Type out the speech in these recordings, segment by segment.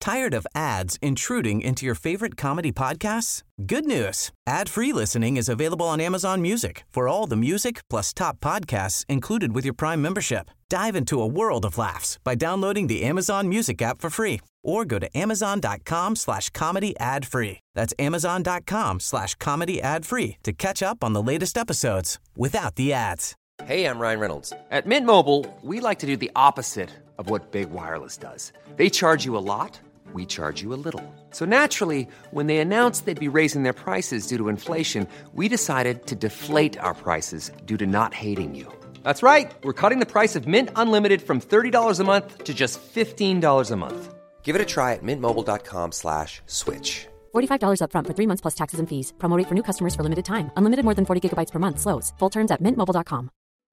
Tired of ads intruding into your favorite comedy podcasts? Good news. Ad-free listening is available on Amazon Music for all the music plus top podcasts included with your Prime membership. Dive into a world of laughs by downloading the Amazon Music app for free or go to amazon.com/comedy ad-free. That's amazon.com/comedy ad-free to catch up on the latest episodes without the ads. Hey, I'm Ryan Reynolds. At Mint Mobile, we like to do the opposite of what Big Wireless does. They charge you a lot, we charge you a little. So naturally, when they announced they'd be raising their prices due to inflation, we decided to deflate our prices due to not hating you. That's right. We're cutting the price of Mint Unlimited from $30 a month to just $15 a month. Give it a try at mintmobile.com/switch. $45 up front for 3 months plus taxes and fees. Promo rate for new customers for limited time. Unlimited more than 40 gigabytes per month. Slows full terms at mintmobile.com.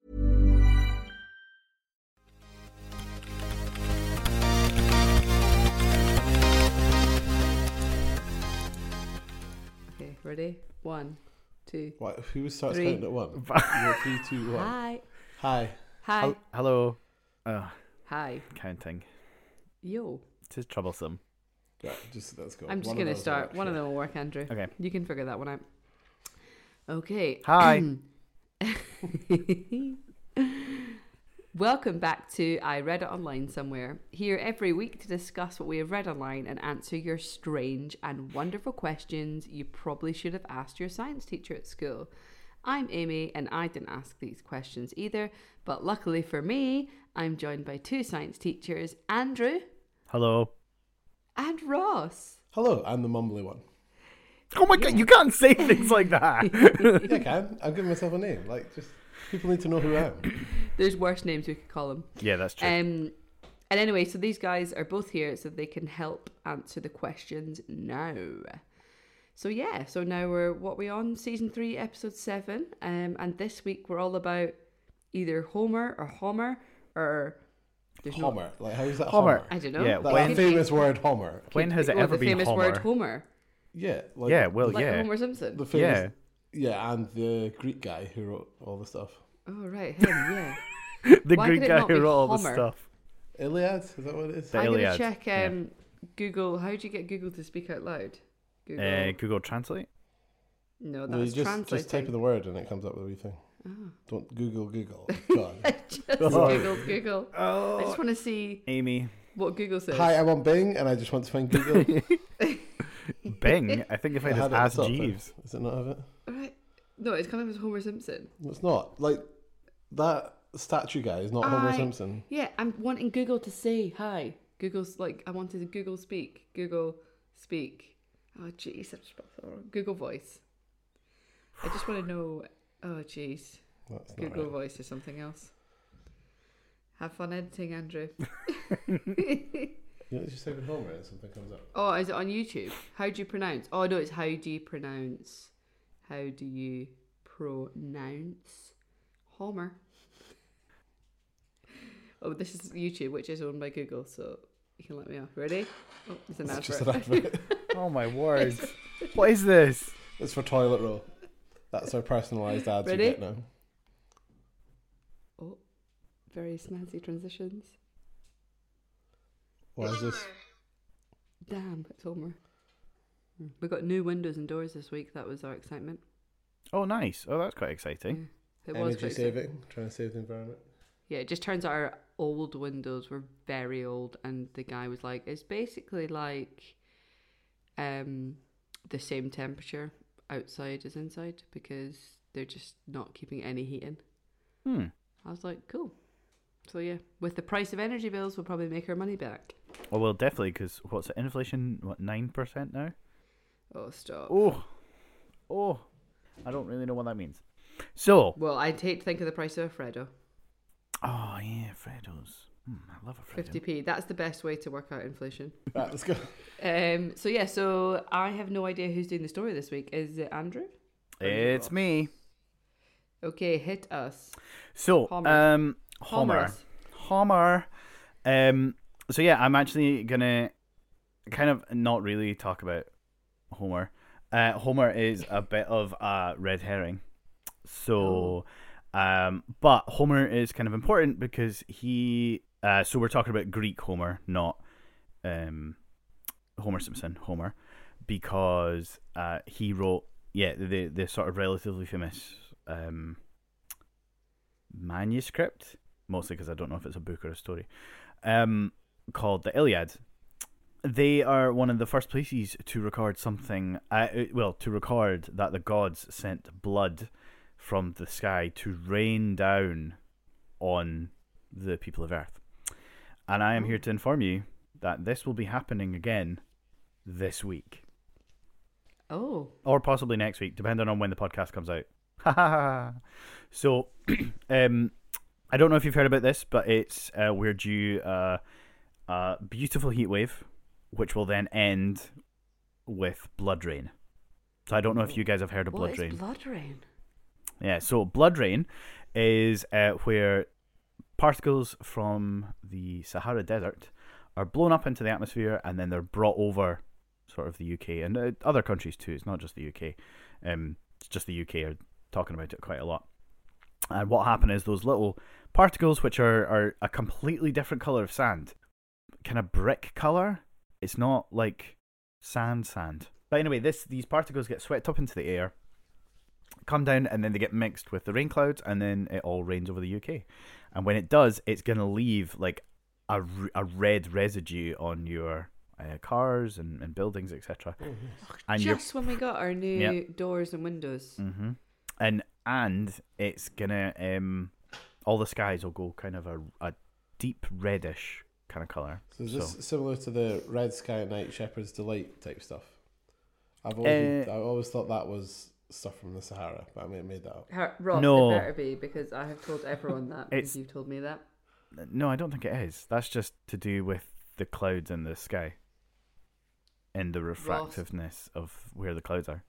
Okay, ready? 1, 2. What? Who starts 3. counting at 1? 3, 2, 1. Hi. Hi. Hi. Hello. Hi. Counting. Yo. It is troublesome. Yeah, let's go. I'm just going to start. One of them will work, Andrew. Okay. You can figure that one out. Okay. Hi. Welcome back to I Read It Online Somewhere. Here every week to discuss what we have read online and answer your strange and wonderful questions you probably should have asked your science teacher at school. I'm Amy and I didn't ask these questions either, but luckily for me, I'm joined by 2 science teachers, Andrew. Hello. And Ross. Hello, I'm the mumbly one. Oh my god, you can't say things like that. Yeah, I can. I'm giving myself a name. Just people need to know who I am. There's worse names we could call them. Yeah, that's true. And anyway, so these guys are both here so they can help answer the questions now. So now what are we on? Season 3, episode 7. And this week we're all about either Homer or Homer or... Homer. How is that Homer? Homer? I don't know. Yeah, That famous word Homer. When has it ever the been famous Homer? word Homer. Yeah. Yeah, well, Like yeah. Homer Simpson. The famous, yeah, and the Greek guy who wrote all the stuff. Oh, right. Him, yeah. The Why Greek could it guy not who be wrote all the Homer? stuff. Iliad? Is that what it is? The I'm going to Iliad, check yeah. Google. How do you get Google to speak out loud? Google Translate? No, No, that's you translating. just type in the word and it comes up with a wee thing. Oh. Don't Google. God. Just Google. Oh. I just want to see Amy. what Google says. Hi, I'm on Bing and I just want to find Google. Bing? I think if I had just it at asked the top, Jeeves. Does it not have it? Right. No, it's coming up as Homer Simpson. No, it's not. That statue guy is not Homer Simpson. Yeah, I'm wanting Google to say hi. Google's I wanted to Google speak. Google speak. Oh, jeez. Google voice. I just want to know. Oh, jeez. That's not Google right. voice or something else. Have fun editing, Andrew. You know, just type in Homer and something comes up. Oh, is it on YouTube? How do you pronounce? Oh, no, it's how do you pronounce? How do you pronounce Homer? Oh, this is YouTube, which is owned by Google, so you can let me know. Ready? Oh, it's an It's advert. just an advert. Oh my word. What is this? It's for toilet roll. That's our personalised ads Ready? we get now. Oh, very snazzy transitions. What is this? Damn, it's Homer. We got new windows and doors this week. That was our excitement. Oh, nice. Oh, that's quite exciting. It was Energy quite saving, trying to save the environment. Yeah, it just turns out our old windows were very old, and the guy was like, it's basically like the same temperature outside as inside because they're just not keeping any heat in. I was like, cool. So yeah, with the price of energy bills, we'll probably make our money back. Well, we'll definitely, because what's it, inflation, 9% now? Oh, stop. Oh, I don't really know what that means. So. Well, I'd hate to think of the price of a Freddo. Oh, yeah, Freddos. I love a Freddo. 50p. That's the best way to work out inflation. Right, let's go. So I have no idea who's doing the story this week. Is it Andrew? It's me. Okay, hit us. So, Homer. Homer. So yeah, I'm actually gonna kind of not really talk about Homer. Homer is a bit of a red herring. So, but Homer is kind of important because he. So we're talking about Greek Homer, not Homer Simpson, Homer, because he wrote the sort of relatively famous manuscript, mostly because I don't know if it's a book or a story, called the Iliad. They are one of the first places to record something, to record that the gods sent blood from the sky to rain down on the people of Earth. And I am here to inform you that this will be happening again this week. Oh. Or possibly next week, depending on when the podcast comes out. So, I don't know if you've heard about this, but we're due a beautiful heat wave, which will then end with blood rain. So I don't know if you guys have heard of blood rain. What is blood rain? Yeah, so blood rain is where particles from the Sahara Desert are blown up into the atmosphere and then they're brought over sort of the UK and other countries too. It's not just the UK. It's just the UK are talking about it quite a lot. And what happened is those little particles, which are a completely different colour of sand, kind of brick colour. It's not like sand. But anyway, these particles get swept up into the air, come down, and then they get mixed with the rain clouds, and then it all rains over the UK. And when it does, it's going to leave like a red residue on your cars and buildings, etc. And just when we got our new doors and windows. Mm-hmm. And it's gonna all the skies will go kind of a deep reddish kind of colour. So is this similar to the Red Sky at Night, Shepherd's Delight type stuff? I've always thought that was stuff from the Sahara, but I may have made that up. Ross, No. it better be, because I have told everyone that because you've told me that. No, I don't think it is. That's just to do with the clouds in the sky and the refractiveness of where the clouds are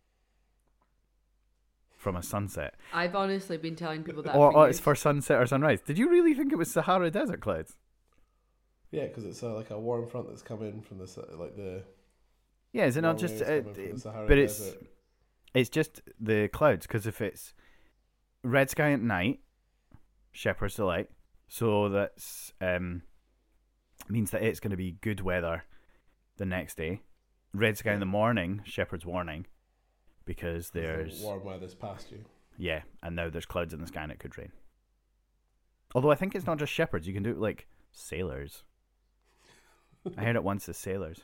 from a sunset. I've honestly been telling people that Or it's for sunset or sunrise. Did you really think it was Sahara Desert clouds? Yeah, because it's like a warm front that's come in from the. Yeah, is it not just? But it's just the clouds, because if it's red sky at night, Shepherd's Delight, so that's means that it's going to be good weather the next day. Red sky in the morning, Shepherd's Warning, because there's warm weather's past you. Yeah, and now there's clouds in the sky and it could rain. Although I think it's not just shepherds; you can do it like sailors. I heard it once as sailors.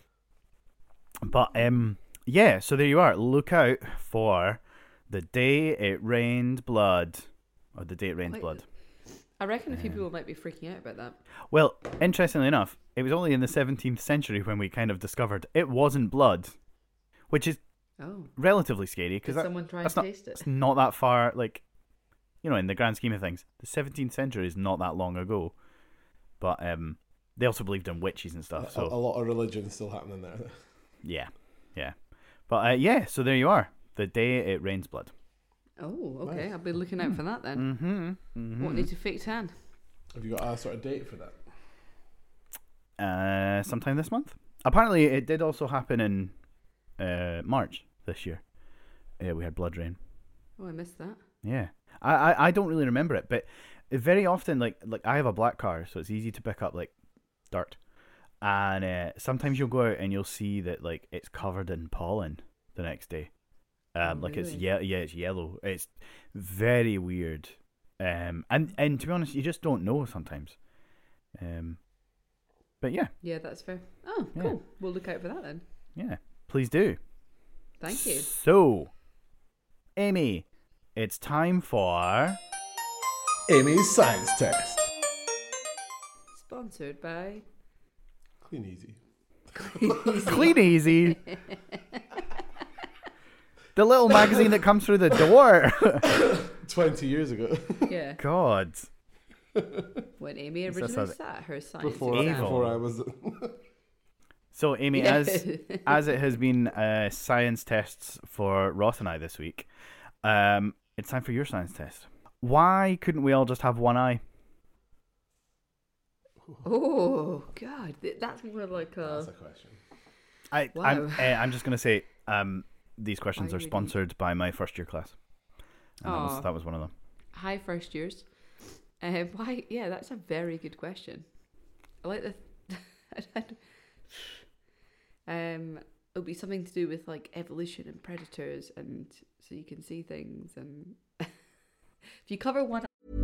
But yeah, so there you are. Look out for the day it rained blood, or the day it rains blood. I reckon a few people might be freaking out about that. Well, interestingly enough, it was only in the 17th century when we kind of discovered it wasn't blood, which is relatively scary because someone try and taste it. It's not that far, like, you know, in the grand scheme of things. The 17th century is not that long ago, but they also believed in witches and stuff. So a lot of religion still happening there. Yeah. But yeah, so there you are. The day it rains blood. Oh, okay. Nice. I'll be looking out for that then. Won't need to fake tan. Have you got a sort of date for that? Sometime this month. Apparently, it did also happen in March this year. We had blood rain. Oh, I missed that. Yeah, I don't really remember it, but very often, like I have a black car, so it's easy to pick up like dirt. And sometimes you'll go out and you'll see that like it's covered in pollen the next day. Like really? It's yellow. It's very weird. And to be honest, you just don't know sometimes. But yeah. Yeah, that's fair. Oh, cool. Yeah. We'll look out for that then. Yeah, please do. Thank you. So, Amy, it's time for Amy's Science Test. Sponsored by Clean Easy. Clean Easy. The little magazine that comes through the door. 20 years ago. Yeah. God. When Amy originally sat her science before I was. So, Amy, as it has been science tests for Ross and I this week, it's time for your science test. Why couldn't we all just have one eye? Oh God, that's more like a. That's a question. I'm just gonna say these questions are sponsored by my first year class, and that was one of them. Hi, first years. Why? Yeah, that's a very good question. I like the. it'll be something to do with like evolution and predators, and so you can see things. And if you cover one.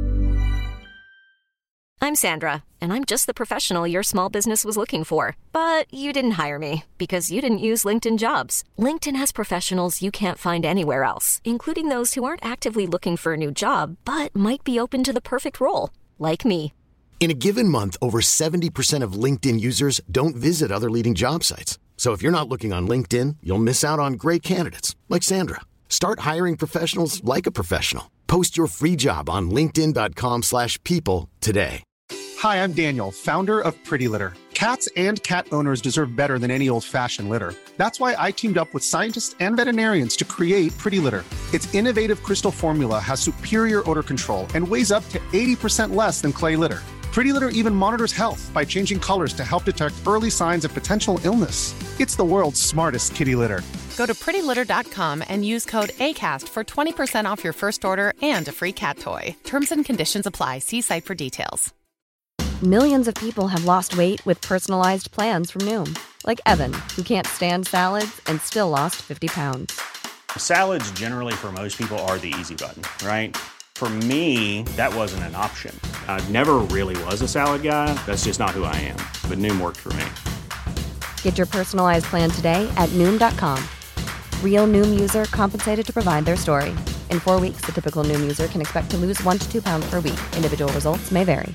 I'm Sandra, and I'm just the professional your small business was looking for. But you didn't hire me because you didn't use LinkedIn Jobs. LinkedIn has professionals you can't find anywhere else, including those who aren't actively looking for a new job, but might be open to the perfect role, like me. In a given month, over 70% of LinkedIn users don't visit other leading job sites. So if you're not looking on LinkedIn, you'll miss out on great candidates like Sandra. Start hiring professionals like a professional. Post your free job on linkedin.com/people today. Hi, I'm Daniel, founder of Pretty Litter. Cats and cat owners deserve better than any old-fashioned litter. That's why I teamed up with scientists and veterinarians to create Pretty Litter. Its innovative crystal formula has superior odor control and weighs up to 80% less than clay litter. Pretty Litter even monitors health by changing colors to help detect early signs of potential illness. It's the world's smartest kitty litter. Go to prettylitter.com and use code ACAST for 20% off your first order and a free cat toy. Terms and conditions apply. See site for details. Millions of people have lost weight with personalized plans from Noom. Like Evan, who can't stand salads and still lost 50 pounds. Salads generally for most people are the easy button, right? For me, that wasn't an option. I never really was a salad guy. That's just not who I am. But Noom worked for me. Get your personalized plan today at Noom.com. Real Noom user compensated to provide their story. In 4 weeks, the typical Noom user can expect to lose 1 to 2 pounds per week. Individual results may vary.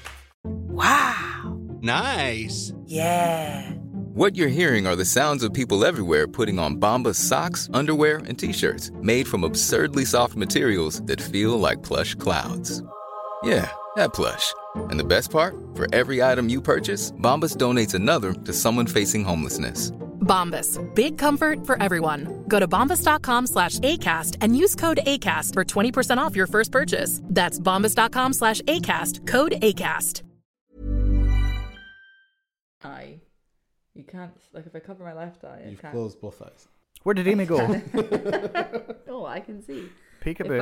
Wow. Nice. Yeah. What you're hearing are the sounds of people everywhere putting on Bombas socks, underwear, and T-shirts made from absurdly soft materials that feel like plush clouds. Yeah, that plush. And the best part? For every item you purchase, Bombas donates another to someone facing homelessness. Bombas. Big comfort for everyone. Go to bombas.com/ACAST and use code ACAST for 20% off your first purchase. That's bombas.com/ACAST. Code ACAST. Eye. You can't, like, if I cover my left eye, You've I can't. closed both eyes. Where did Amy go? Oh, I can see. Peekaboo.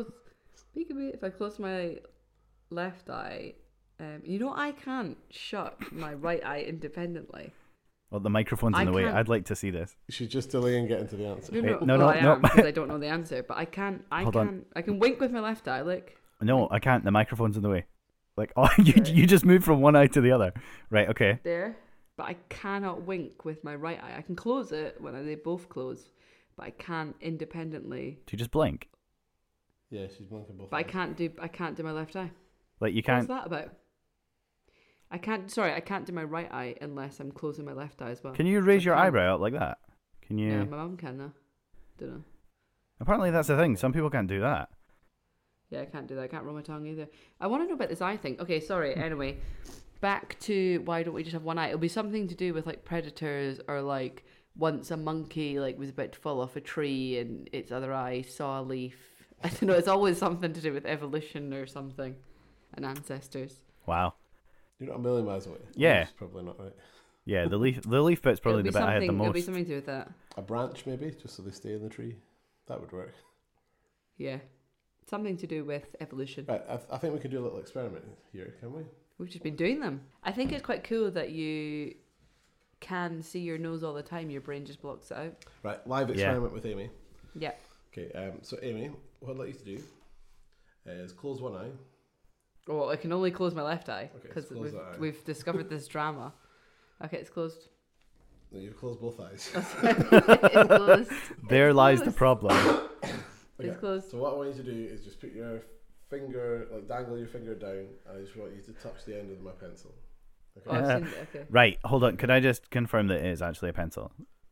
If I close my left eye, I can't shut my right eye independently. Well, the microphone's in the way. I'd like to see this. You should just delay and get into the answer. No. I am, because I don't know the answer, but I can wink with my left eye, like. No, I can't. The microphone's in the way. Like, oh, you just moved from one eye to the other. Right, okay. There. But I cannot wink with my right eye. I can close it when they both close, but I can't independently. Do you just blink? Yeah, she's blinking both. But eyes. I can't do my left eye. Like you can't. What's that about? I can't do my right eye unless I'm closing my left eye as well. Can you raise your eyebrow up like that? Can you? Yeah, my mum can though. Don't know. Apparently that's the thing. Some people can't do that. Yeah, I can't do that. I can't roll my tongue either. I want to know about this eye thing. Okay, sorry. Anyway. Back to why don't we just have one eye? It'll be something to do with like predators, or like once a monkey like was about to fall off a tree and its other eye saw a leaf. I don't know. It's always something to do with evolution or something, and ancestors. Wow. You're not a million miles away. Yeah. That's probably not right. Yeah, the leaf bit's probably the bit I had the most. It'll be something to do with that. A branch maybe, just so they stay in the tree. That would work. Yeah, something to do with evolution. Right, I think we could do a little experiment here, can we? We've just been doing them. I think it's quite cool that you can see your nose all the time. Your brain just blocks it out. Right, live experiment with Amy. Yeah. Okay, so Amy, what I'd like you to do is close one eye. Well, I can only close my left eye Okay, because close that eye. we've discovered this drama. Okay, it's closed. No, you've closed both eyes. It's closed. There lies the problem. Okay, it's closed. So what I want you to do is just put your finger, like dangle your finger down, and I just want you to touch the end of my pencil. Okay. Okay. Right, hold on. Could I just confirm that it is actually a pencil?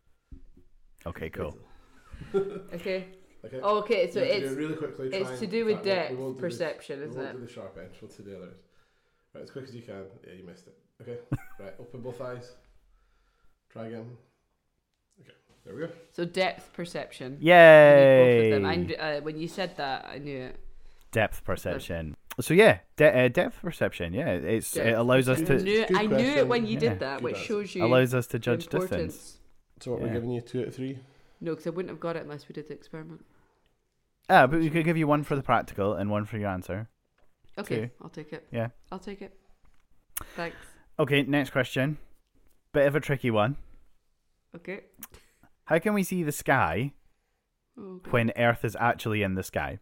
Okay, cool. Okay. Okay. Oh, okay, so it's really quickly. It's to do with depth perception, isn't it? We won't do the sharp edge. We'll do the others. Right, as quick as you can. Yeah, you missed it. Okay. Right, open both eyes. Try again. Okay, there we go. So depth perception. Yay! Both of them. When you said that, I knew it. Depth perception. So yeah, depth perception. Yeah, it allows us to. I knew it when you did that, which shows you allows us to judge distance. So what we're giving you 2 out of 3? No, because I wouldn't have got it unless we did the experiment. Ah, but we could give you one for the practical and one for your answer. Okay, 2. I'll take it. Yeah, I'll take it. Thanks. Okay, next question. Bit of a tricky one. Okay. How can we see the sky when Earth is actually in the sky?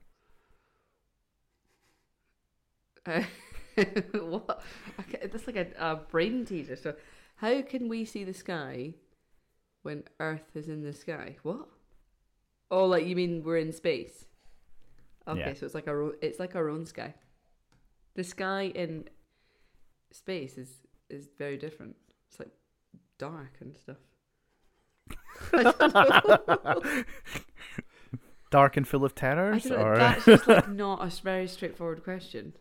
What? Okay, that's like a brain teaser. So, how can we see the sky when Earth is in the sky? What? Oh, like you mean we're in space? Okay, Yeah. so it's like our own sky. The sky in space is very different. It's like dark and stuff. I don't know. Dark and full of I terrors, don't know, or that's just like not a very straightforward question.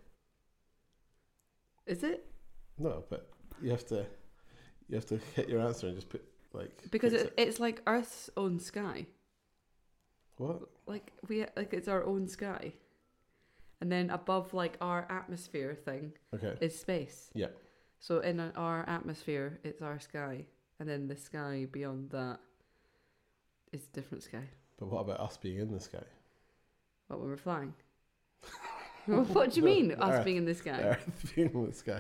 Is it? No, but you have to hit your answer and just put like Because fix it. it's like Earth's own sky. What? Like it's our own sky, and then above like our atmosphere thing is space. Yeah. So in our atmosphere, it's our sky, and then the sky beyond that is a different sky. But what about us being in the sky? What, when we're flying? What do you mean, us Earth. being in the sky? Earth being in the sky.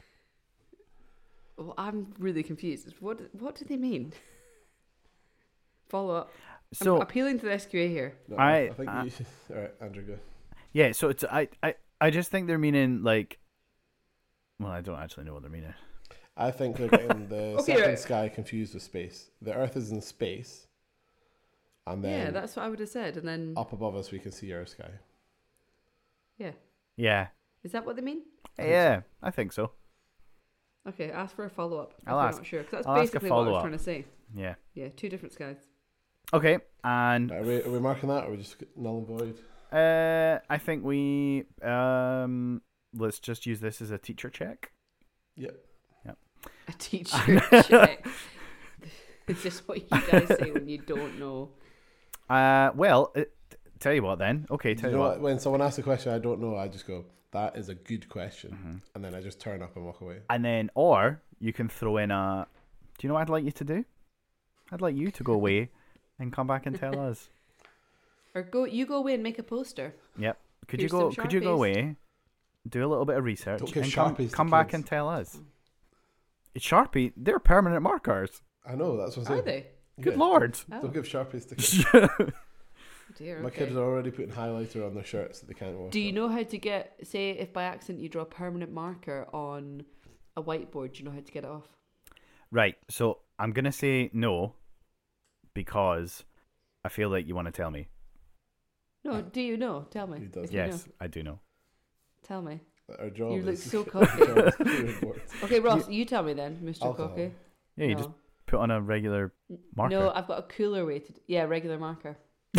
Well, I'm really confused. What do they mean? Follow up. So I'm appealing to the SQA here. No, I think you. All right, Andrew, go. yeah. So it's I just think they're meaning like. Well, I don't actually know what they're meaning. I think they're getting the Okay, second right. sky confused with space. The Earth is in space, and then Yeah, that's what I would have said. And then up above us we can see our sky. yeah, Yeah. is that what they mean? Yeah, I think so. Okay, ask for a follow up. I'll I'm ask- not sure because that's I'll ask a basically what I was follow-up. trying to say. Yeah. Yeah, two different skies. Okay, and Are we marking that, or are we just null and void? I think we let's just use this as a teacher check. Yep. A teacher check. It's just what you guys say when you don't know. Well, tell you what then. Okay, tell you what. When someone asks a question I don't know, I just go, "That is a good question," and then I just turn up and walk away. And then, or you can throw in a. Do you know what I'd like you to do? I'd like you to go away and come back and tell us. Or you go away and make a poster. Yep. Could Here's you go? some Could you go Sharpies. away, do a little bit of research, Don't give and Sharpies to come back kids. and tell us? It's Sharpie. They're permanent markers. I know, that's what I'm saying. Are they? Good Yeah. lord. Oh. Don't give Sharpies to kids. Dear, My okay. kids are already putting highlighter on their shirts that they can't wash. Do you know how to get, say, if by accident you draw a permanent marker on a whiteboard, do you know how to get it off? Right. So I'm gonna say no, because I feel like you want to tell me. No, do you know? Tell me. He does. If you Yes, know. I do know. Tell me. Our job You look is so our cocky. job is clear reports. Okay, Ross, you tell me then, Mr. Alcohol. Cocky. Yeah, you No. just put on a regular marker. No, I've got a cooler way to. Yeah, regular marker.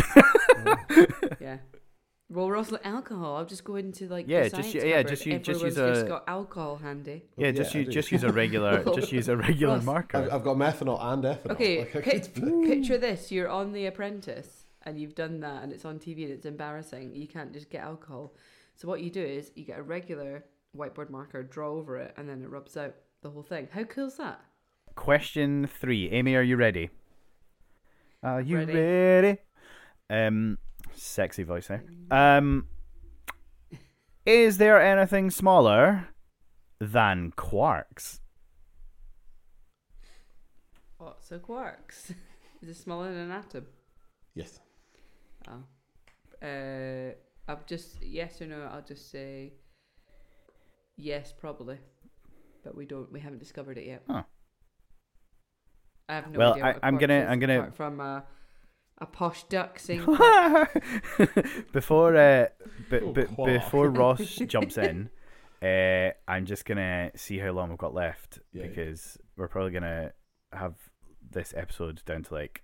Yeah. Well, Ross, like alcohol. I'll just go into like Yeah, the just- science yeah, cupboard. just use Everyone's a- just got alcohol handy. Yeah, Yeah, just I use do. just use a regular just use a regular Ross, marker. I've got methanol and ethanol. Okay, Like, I could- picture this: you're on The Apprentice, and you've done that, and it's on TV, and it's embarrassing. You can't just get alcohol. So what you do is you get a regular whiteboard marker, draw over it, and then it rubs out the whole thing. How cool's that? Question 3. Amy, are you ready? Are you Ready. ready? Sexy voice there. Is there anything smaller than quarks? What? So quarks? Is it smaller than an atom? Yes. Oh. I'll just yes or no. I'll just say yes, probably, but we haven't discovered it yet. Huh. I have no Well, idea. What a I'm quark gonna- is, I'm gonna- apart from a posh duck saying. Before quark. before Ross jumps in, I'm just gonna see how long we've got left, Yeah. because we're probably gonna have this episode down to like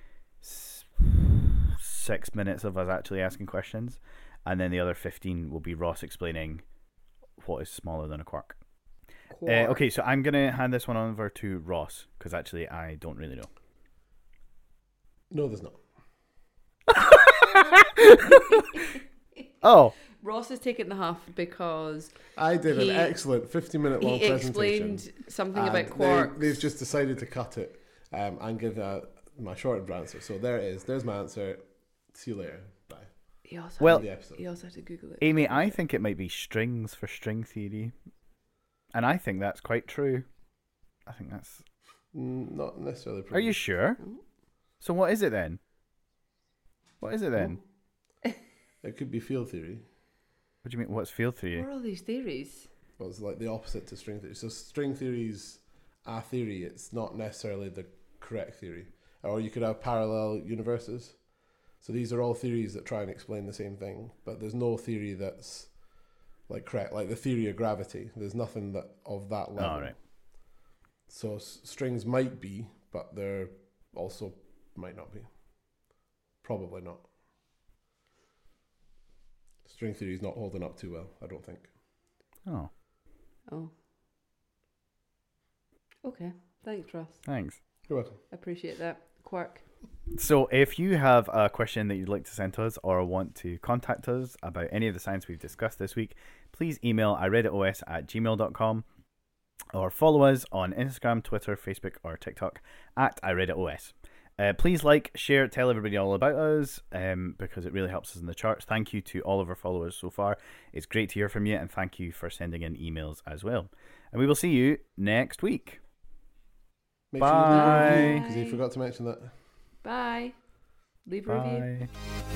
6 minutes of us actually asking questions, and then the other 15 will be Ross explaining what is smaller than a quark. Quark. Okay, so I'm gonna hand this one over to Ross, because actually I don't really know. No, there's not. Oh, Ross is taking the huff because I did He- an excellent 50-minute long he presentation. explained something and about quarks. They've just decided to cut it and give my shortened answer. So there it is. There's my answer. See you later. Bye. He also Well- had, The episode. he also had to Google it. Amy, I think it might be strings for string theory, and I think that's quite true. I think that's Not necessarily proven. Are you sure? So what is it then? What is it then? It could be field theory. What do you mean? What's field theory? What are all these theories? Well, it's like the opposite to string theory. So string theory's a theory. It's not necessarily the correct theory. Or you could have parallel universes. So these are all theories that try and explain the same thing, but there's no theory that's like correct. Like the theory of gravity, there's nothing that of that level. Oh, right. So strings might be, but they're also might not be. Probably not. String theory is not holding up too well, I don't think. Oh. Okay. Thanks, Ross. Thanks. You're welcome. Appreciate that. Quark. So if you have a question that you'd like to send to us or want to contact us about any of the science we've discussed this week, please email ireaditos@gmail.com or follow us on Instagram, Twitter, Facebook, or TikTok at ireaditos. Please like, share, tell everybody all about us because it really helps us in the charts. Thank you to all of our followers so far. It's great to hear from you, and thank you for sending in emails as well. And we will see you next week. Make Bye. Sure you because you forgot to mention that. Bye. Leave a review.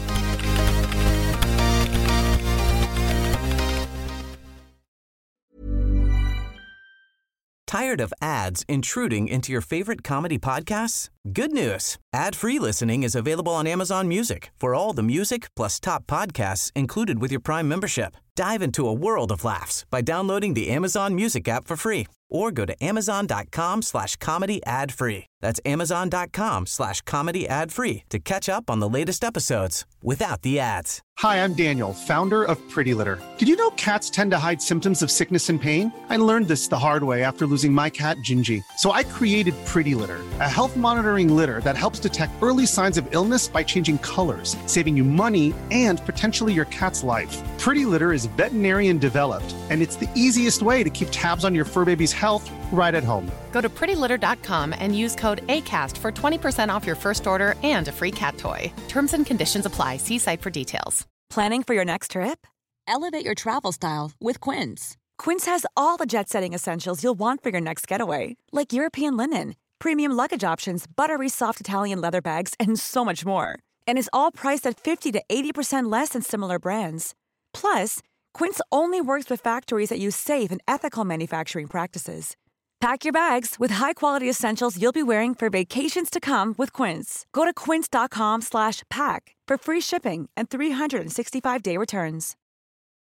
Tired of ads intruding into your favorite comedy podcasts? Good news. Ad-free listening is available on Amazon Music for all the music plus top podcasts included with your Prime membership. Dive into a world of laughs by downloading the Amazon Music app for free or go to amazon.com/comedy ad-free. That's amazon.com/comedy ad-free to catch up on the latest episodes without the ads. Hi, I'm Daniel, founder of Pretty Litter. Did you know cats tend to hide symptoms of sickness and pain? I learned this the hard way after losing my cat, Gingy. So I created Pretty Litter, a health monitoring litter that helps detect early signs of illness by changing colors, saving you money and potentially your cat's life. Pretty Litter is veterinarian developed, and it's the easiest way to keep tabs on your fur baby's health right at home. Go to prettylitter.com and use code ACAST for 20% off your first order and a free cat toy. Terms and conditions apply. See site for details. Planning for your next trip? Elevate your travel style with Quince. Quince has all the jet-setting essentials you'll want for your next getaway, like European linen, premium luggage options, buttery soft Italian leather bags, and so much more. And is all priced at 50 to 80% less than similar brands. Plus, Quince only works with factories that use safe and ethical manufacturing practices. Pack your bags with high-quality essentials you'll be wearing for vacations to come with Quince. Go to quince.com/pack for free shipping and 365-day returns.